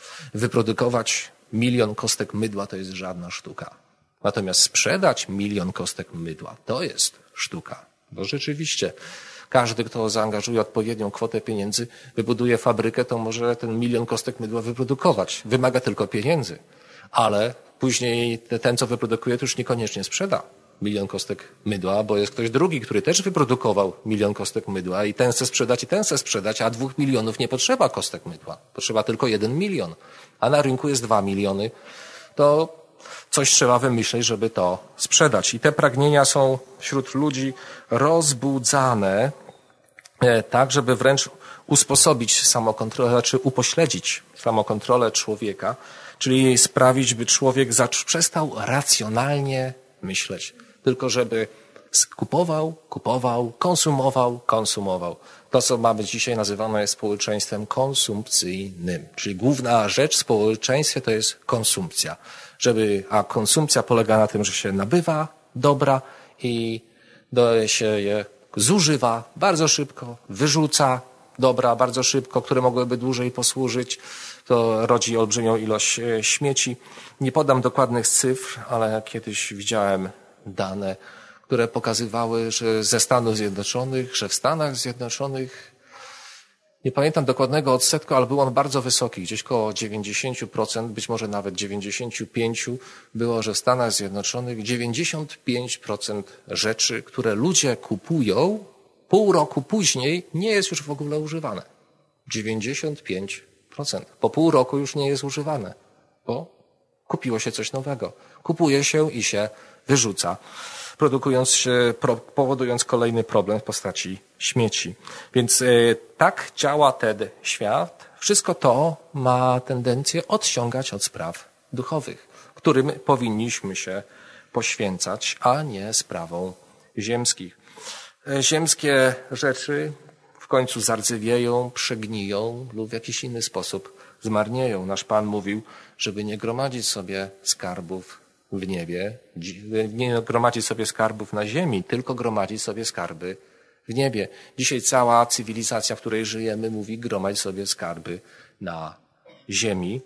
wyprodukować milion kostek mydła to jest żadna sztuka. Natomiast sprzedać milion kostek mydła to jest sztuka. Bo rzeczywiście każdy, kto zaangażuje odpowiednią kwotę pieniędzy, wybuduje fabrykę, to może ten milion kostek mydła wyprodukować. Wymaga tylko pieniędzy. Ale później ten, co wyprodukuje, to już niekoniecznie sprzeda milion kostek mydła, bo jest ktoś drugi, który też wyprodukował milion kostek mydła i ten chce sprzedać i ten chce sprzedać, a dwóch milionów nie potrzeba kostek mydła. Potrzeba tylko jeden milion. A na rynku jest dwa miliony. To coś trzeba wymyśleć, żeby to sprzedać. I te pragnienia są wśród ludzi rozbudzane tak, żeby wręcz usposobić samokontrolę, znaczy upośledzić samokontrolę człowieka, czyli sprawić, by człowiek przestał racjonalnie myśleć, tylko żeby kupował, kupował, konsumował, konsumował. To, co mamy dzisiaj nazywane jest społeczeństwem konsumpcyjnym, czyli główna rzecz w społeczeństwie to jest konsumpcja. Żeby, a konsumpcja polega na tym, że się nabywa dobra i do, się je zużywa bardzo szybko, wyrzuca dobra bardzo szybko, które mogłyby dłużej posłużyć. To rodzi olbrzymią ilość śmieci. Nie podam dokładnych cyfr, ale kiedyś widziałem dane, które pokazywały, że ze Stanów Zjednoczonych, że w Stanach Zjednoczonych, nie pamiętam dokładnego odsetku, ale był on bardzo wysoki, gdzieś koło dziewięćdziesiąt procent, być może nawet dziewięćdziesiąt pięć procent było, że w Stanach Zjednoczonych dziewięćdziesiąt pięć procent rzeczy, które ludzie kupują, pół roku później nie jest już w ogóle używane. dziewięćdziesiąt pięć procent. Po pół roku już nie jest używane, bo kupiło się coś nowego. Kupuje się i się wyrzuca, produkując się, powodując kolejny problem w postaci śmieci. Więc y, tak działa ten świat. Wszystko to ma tendencję odciągać od spraw duchowych, którym powinniśmy się poświęcać, a nie sprawom ziemskich. Ziemskie rzeczy w końcu zardzewieją, przegniją lub w jakiś inny sposób zmarnieją. Nasz Pan mówił, żeby nie gromadzić sobie skarbów w niebie, nie gromadzić sobie skarbów na ziemi, tylko gromadzić sobie skarby w niebie. Dzisiaj cała cywilizacja, w której żyjemy, mówi gromadź sobie skarby na ziemi,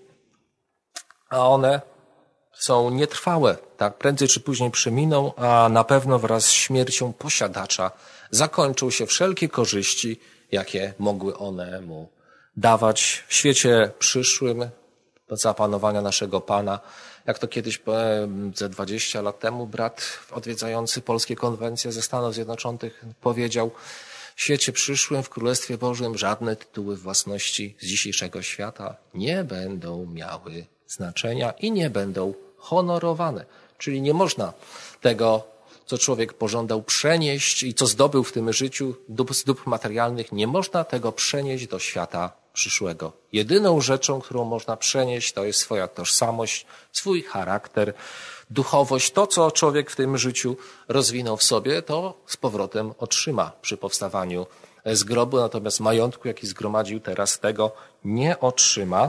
a one są nietrwałe, tak? Prędzej czy później przeminą, a na pewno wraz z śmiercią posiadacza zakończą się wszelkie korzyści, jakie mogły one mu dawać w świecie przyszłym, za panowania naszego Pana. Jak to kiedyś ze dwadzieścia lat temu brat odwiedzający polskie konwencje ze Stanów Zjednoczonych powiedział: w świecie przyszłym, w Królestwie Bożym żadne tytuły własności z dzisiejszego świata nie będą miały znaczenia i nie będą honorowane. Czyli nie można tego, co człowiek pożądał przenieść i co zdobył w tym życiu dóbr, z dóbr materialnych, nie można tego przenieść do świata przyszłego. Jedyną rzeczą, którą można przenieść, to jest swoja tożsamość, swój charakter, duchowość. To, co człowiek w tym życiu rozwinął w sobie, to z powrotem otrzyma przy powstawaniu z grobu, natomiast majątku, jaki zgromadził teraz, tego nie otrzyma,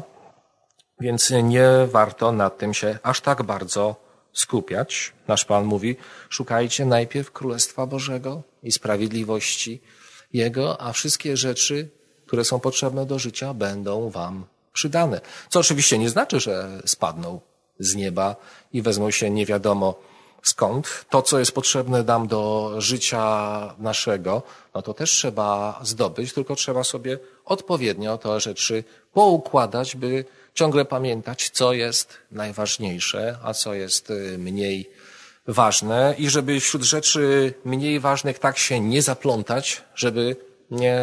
więc nie warto nad tym się aż tak bardzo skupiać. Nasz Pan mówi: szukajcie najpierw Królestwa Bożego i sprawiedliwości Jego, a wszystkie rzeczy, które są potrzebne do życia, będą wam przydane. Co oczywiście nie znaczy, że spadną z nieba i wezmą się nie wiadomo skąd. To, co jest potrzebne nam do życia naszego, no to też trzeba zdobyć, tylko trzeba sobie odpowiednio te rzeczy poukładać, by ciągle pamiętać, co jest najważniejsze, a co jest mniej ważne i żeby wśród rzeczy mniej ważnych tak się nie zaplątać, żeby nie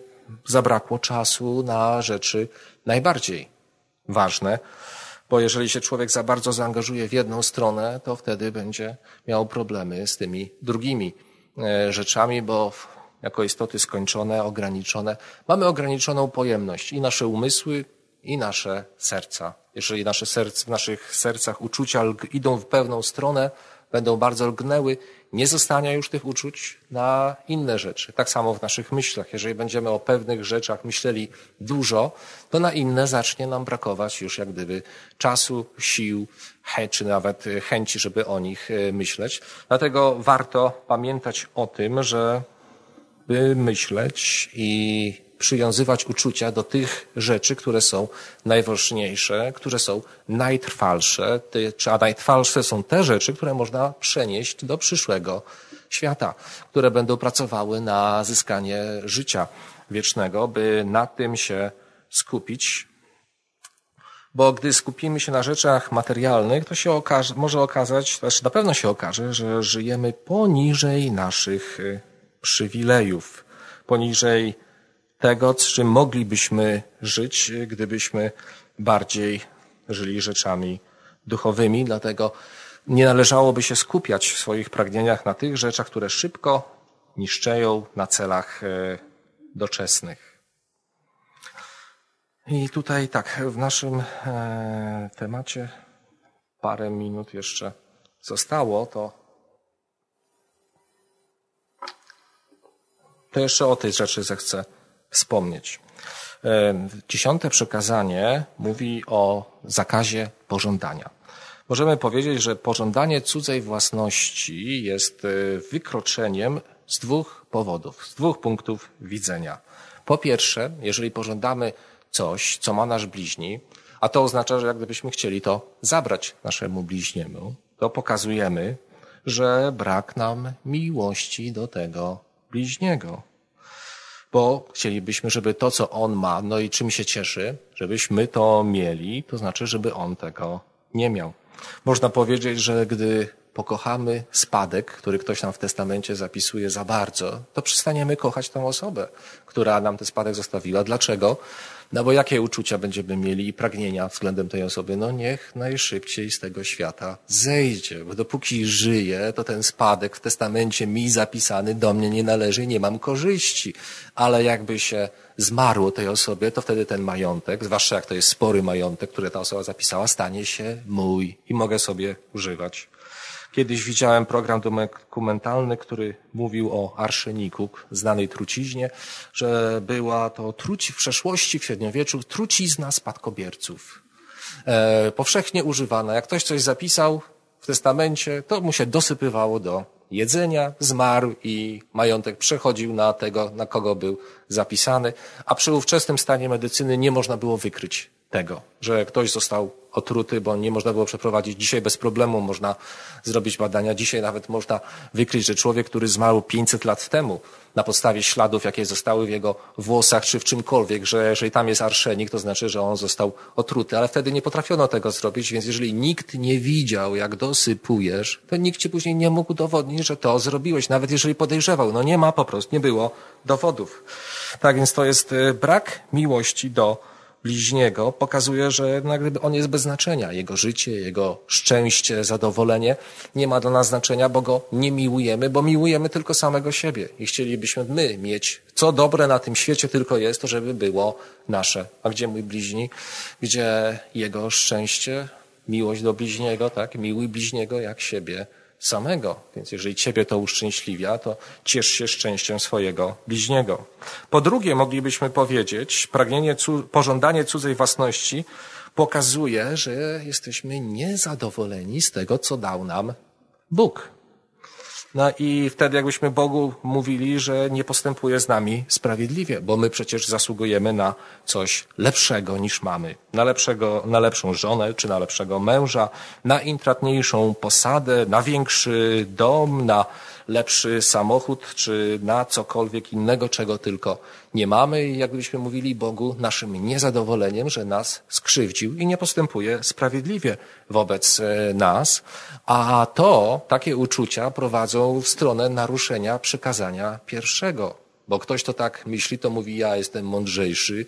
zabrakło czasu na rzeczy najbardziej ważne, bo jeżeli się człowiek za bardzo zaangażuje w jedną stronę, to wtedy będzie miał problemy z tymi drugimi rzeczami, bo jako istoty skończone, ograniczone, mamy ograniczoną pojemność i nasze umysły, i nasze serca. Jeżeli nasze serc, w naszych sercach uczucia idą w pewną stronę, będą bardzo lgnęły, nie zostanie już tych uczuć na inne rzeczy. Tak samo w naszych myślach. Jeżeli będziemy o pewnych rzeczach myśleli dużo, to na inne zacznie nam brakować już jak gdyby czasu, sił, czy nawet chęci, żeby o nich myśleć. Dlatego warto pamiętać o tym, że by myśleć i przywiązywać uczucia do tych rzeczy, które są najważniejsze, które są najtrwalsze, a najtrwalsze są te rzeczy, które można przenieść do przyszłego świata, które będą pracowały na zyskanie życia wiecznego, by na tym się skupić. Bo gdy skupimy się na rzeczach materialnych, to się okaże, może okazać, znaczy na pewno się okaże, że żyjemy poniżej naszych przywilejów, poniżej tego, z czym moglibyśmy żyć, gdybyśmy bardziej żyli rzeczami duchowymi. Dlatego nie należałoby się skupiać w swoich pragnieniach na tych rzeczach, które szybko niszczeją na celach doczesnych. I tutaj tak, w naszym temacie parę minut jeszcze zostało, to to jeszcze o tej rzeczy zechcę wspomnieć. Dziesiąte przykazanie mówi o zakazie pożądania. Możemy powiedzieć, że pożądanie cudzej własności jest wykroczeniem z dwóch powodów, z dwóch punktów widzenia. Po pierwsze, jeżeli pożądamy coś, co ma nasz bliźni, a to oznacza, że jak gdybyśmy chcieli to zabrać naszemu bliźniemu, to pokazujemy, że brak nam miłości do tego bliźniego. Bo chcielibyśmy, żeby to, co on ma, no i czym się cieszy, żebyśmy to mieli, to znaczy, żeby on tego nie miał. Można powiedzieć, że gdy pokochamy spadek, który ktoś nam w testamencie zapisuje za bardzo, to przestaniemy kochać tę osobę, która nam ten spadek zostawiła. Dlaczego? No bo jakie uczucia będziemy mieli i pragnienia względem tej osoby? No niech najszybciej z tego świata zejdzie, bo dopóki żyje, to ten spadek w testamencie mi zapisany do mnie nie należy, nie mam korzyści. Ale jakby się zmarło tej osobie, to wtedy ten majątek, zwłaszcza jak to jest spory majątek, który ta osoba zapisała, stanie się mój i mogę sobie używać. Kiedyś widziałem program dokumentalny, który mówił o arszeniku, znanej truciźnie, że była to truci w przeszłości, w średniowieczu, trucizna spadkobierców. E, powszechnie używana. Jak ktoś coś zapisał w testamencie, to mu się dosypywało do jedzenia, zmarł i majątek przechodził na tego, na kogo był zapisany. A przy ówczesnym stanie medycyny nie można było wykryć tego, że ktoś został otruty, bo nie można było przeprowadzić. Dzisiaj bez problemu można zrobić badania. Dzisiaj nawet można wykryć, że człowiek, który zmarł pięćset lat temu, na podstawie śladów, jakie zostały w jego włosach czy w czymkolwiek, że jeżeli tam jest arszenik, to znaczy, że on został otruty. Ale wtedy nie potrafiono tego zrobić, więc jeżeli nikt nie widział, jak dosypujesz, to nikt ci później nie mógł udowodnić, że to zrobiłeś, nawet jeżeli podejrzewał. No nie ma po prostu, nie było dowodów. Tak więc to jest brak miłości do bliźniego, pokazuje, że jednak on jest bez znaczenia. Jego życie, jego szczęście, zadowolenie nie ma dla nas znaczenia, bo go nie miłujemy, bo miłujemy tylko samego siebie. I chcielibyśmy my mieć, co dobre na tym świecie tylko jest, to żeby było nasze. A gdzie mój bliźni? Gdzie jego szczęście, miłość do bliźniego, tak? Miłuj bliźniego jak siebie samego. Więc jeżeli ciebie to uszczęśliwia, to ciesz się szczęściem swojego bliźniego. Po drugie, moglibyśmy powiedzieć, pragnienie, pożądanie cudzej własności pokazuje, że jesteśmy niezadowoleni z tego, co dał nam Bóg. No i wtedy jakbyśmy Bogu mówili, że nie postępuje z nami sprawiedliwie, bo my przecież zasługujemy na coś lepszego niż mamy. Na lepszego, na lepszą żonę, czy na lepszego męża, na intratniejszą posadę, na większy dom, na lepszy samochód, czy na cokolwiek innego, czego tylko nie mamy. I jakbyśmy mówili Bogu naszym niezadowoleniem, że nas skrzywdził i nie postępuje sprawiedliwie wobec nas. A to, takie uczucia prowadzą w stronę naruszenia przykazania pierwszego. Bo ktoś, kto tak myśli, to mówi, ja jestem mądrzejszy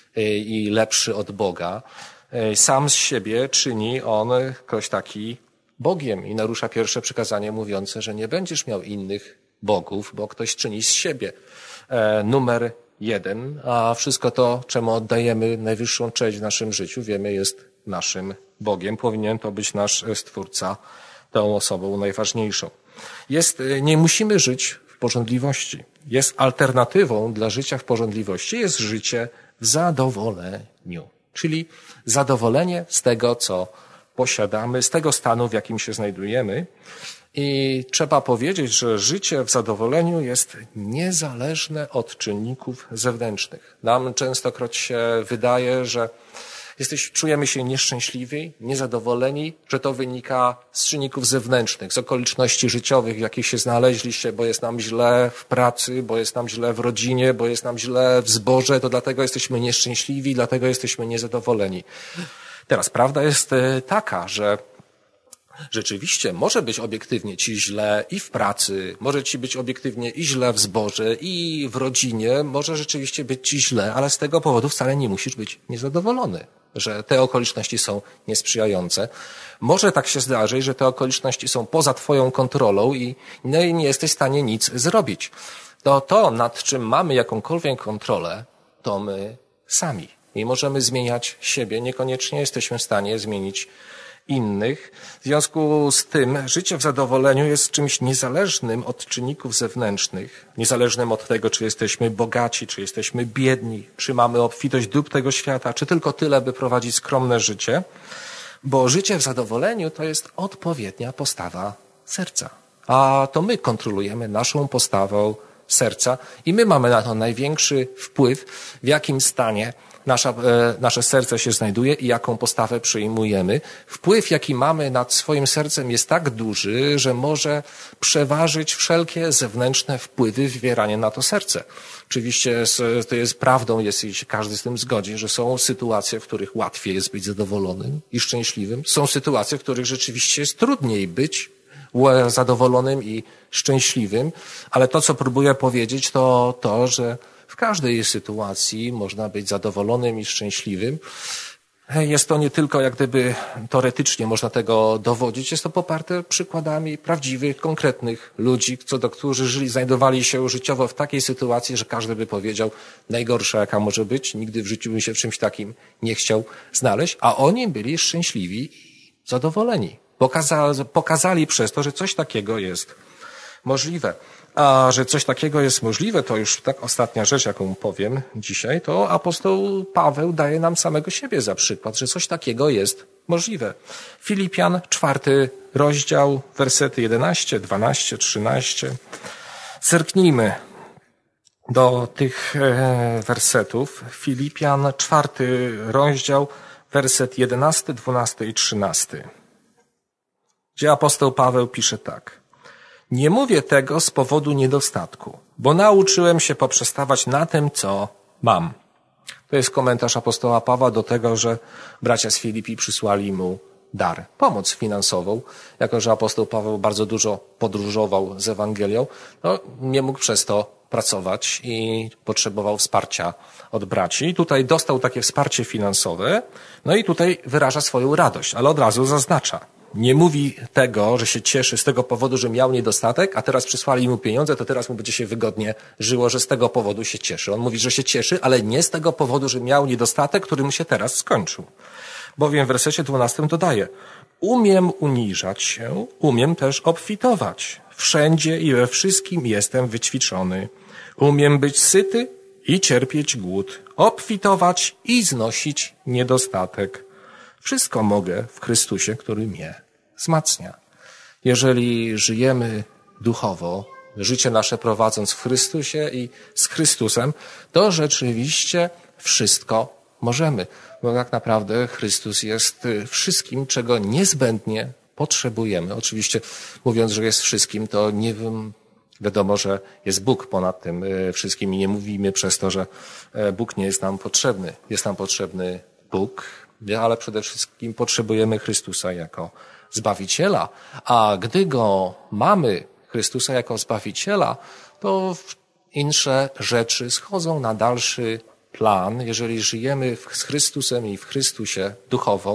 i lepszy od Boga. Sam z siebie czyni on ktoś taki Bogiem i narusza pierwsze przykazanie mówiące, że nie będziesz miał innych bogów, bo ktoś czyni z siebie e, numer jeden, a wszystko to, czemu oddajemy najwyższą cześć w naszym życiu, wiemy, jest naszym Bogiem. Powinien to być nasz Stwórca, tą osobą najważniejszą. Jest, nie musimy żyć w pożądliwości. Jest alternatywą dla życia w pożądliwości, jest życie w zadowoleniu. Czyli zadowolenie z tego, co posiadamy, z tego stanu, w jakim się znajdujemy. I trzeba powiedzieć, że życie w zadowoleniu jest niezależne od czynników zewnętrznych. Nam częstokroć się wydaje, że jesteś, czujemy się nieszczęśliwi, niezadowoleni, że to wynika z czynników zewnętrznych, z okoliczności życiowych, w jakich się znaleźliście, bo jest nam źle w pracy, bo jest nam źle w rodzinie, bo jest nam źle w zborze, to dlatego jesteśmy nieszczęśliwi, dlatego jesteśmy niezadowoleni. Teraz prawda jest taka, że rzeczywiście może być obiektywnie ci źle i w pracy, może ci być obiektywnie i źle w zborze, i w rodzinie, może rzeczywiście być ci źle, ale z tego powodu wcale nie musisz być niezadowolony, że te okoliczności są niesprzyjające. Może tak się zdarzyć, że te okoliczności są poza twoją kontrolą i nie jesteś w stanie nic zrobić. To to, nad czym mamy jakąkolwiek kontrolę, to my sami. I możemy zmieniać siebie, niekoniecznie jesteśmy w stanie zmienić innych. W związku z tym życie w zadowoleniu jest czymś niezależnym od czynników zewnętrznych, niezależnym od tego, czy jesteśmy bogaci, czy jesteśmy biedni, czy mamy obfitość dóbr tego świata, czy tylko tyle, by prowadzić skromne życie, bo życie w zadowoleniu to jest odpowiednia postawa serca. A to my kontrolujemy naszą postawą serca i my mamy na to największy wpływ, w jakim stanie Nasza, e, nasze serce się znajduje i jaką postawę przyjmujemy. Wpływ, jaki mamy nad swoim sercem jest tak duży, że może przeważyć wszelkie zewnętrzne wpływy wywierane na to serce. Oczywiście to jest prawdą, jest, i każdy z tym zgodzi, że są sytuacje, w których łatwiej jest być zadowolonym i szczęśliwym. Są sytuacje, w których rzeczywiście jest trudniej być zadowolonym i szczęśliwym, ale to, co próbuję powiedzieć, to to, że w każdej sytuacji można być zadowolonym i szczęśliwym. Jest to nie tylko jak gdyby teoretycznie można tego dowodzić, jest to poparte przykładami prawdziwych, konkretnych ludzi, co do którzy żyli, znajdowali się życiowo w takiej sytuacji, że każdy by powiedział, najgorsza jaka może być, nigdy w życiu bym się w czymś takim nie chciał znaleźć, a oni byli szczęśliwi i zadowoleni. Pokazali, pokazali przez to, że coś takiego jest możliwe. A że coś takiego jest możliwe, to już tak ostatnia rzecz, jaką powiem dzisiaj, to apostoł Paweł daje nam samego siebie za przykład, że coś takiego jest możliwe. Filipian, czwarty rozdział, wersety jedenaście, dwanaście, trzynaście. Zerknijmy do tych wersetów. Filipian, czwarty rozdział, werset jedenasty, dwunasty i trzynasty, gdzie apostoł Paweł pisze tak. Nie mówię tego z powodu niedostatku, bo nauczyłem się poprzestawać na tym, co mam. To jest komentarz apostoła Pawła do tego, że bracia z Filipi przysłali mu dar, pomoc finansową. Jako że apostoł Paweł bardzo dużo podróżował z Ewangelią, no, nie mógł przez to pracować i potrzebował wsparcia od braci. I tutaj dostał takie wsparcie finansowe, no i tutaj wyraża swoją radość, ale od razu zaznacza. Nie mówi tego, że się cieszy z tego powodu, że miał niedostatek, a teraz przysłali mu pieniądze, to teraz mu będzie się wygodnie żyło, że z tego powodu się cieszy. On mówi, że się cieszy, ale nie z tego powodu, że miał niedostatek, który mu się teraz skończył. Bowiem w wersecie dwunastym dodaje, umiem uniżać się, umiem też obfitować. Wszędzie i we wszystkim jestem wyćwiczony. Umiem być syty i cierpieć głód, obfitować i znosić niedostatek. Wszystko mogę w Chrystusie, który mnie wzmacnia. Jeżeli żyjemy duchowo, życie nasze prowadząc w Chrystusie i z Chrystusem, to rzeczywiście wszystko możemy. Bo tak naprawdę Chrystus jest wszystkim, czego niezbędnie potrzebujemy. Oczywiście mówiąc, że jest wszystkim, to nie wiem, wiadomo, że jest Bóg ponad tym wszystkim i nie mówimy przez to, że Bóg nie jest nam potrzebny. Jest nam potrzebny Bóg, ale przede wszystkim potrzebujemy Chrystusa jako Zbawiciela. A gdy Go mamy, Chrystusa jako Zbawiciela, to inne rzeczy schodzą na dalszy plan. Jeżeli żyjemy z Chrystusem i w Chrystusie duchowo,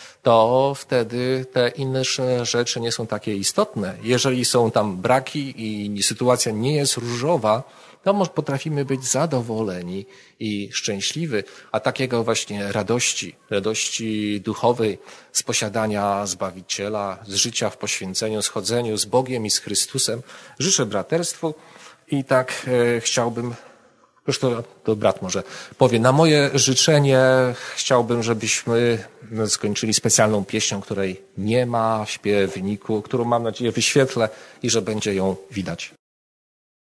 to wtedy te inne rzeczy nie są takie istotne. Jeżeli są tam braki i sytuacja nie jest różowa, to potrafimy być zadowoleni i szczęśliwi, a takiego właśnie radości, radości duchowej z posiadania Zbawiciela, z życia w poświęceniu, schodzeniu z Bogiem i z Chrystusem życzę braterstwu i tak e, chciałbym, zresztą to brat może powie, na moje życzenie chciałbym, żebyśmy skończyli specjalną pieśnią, której nie ma w śpiewniku, którą mam nadzieję wyświetlę i że będzie ją widać.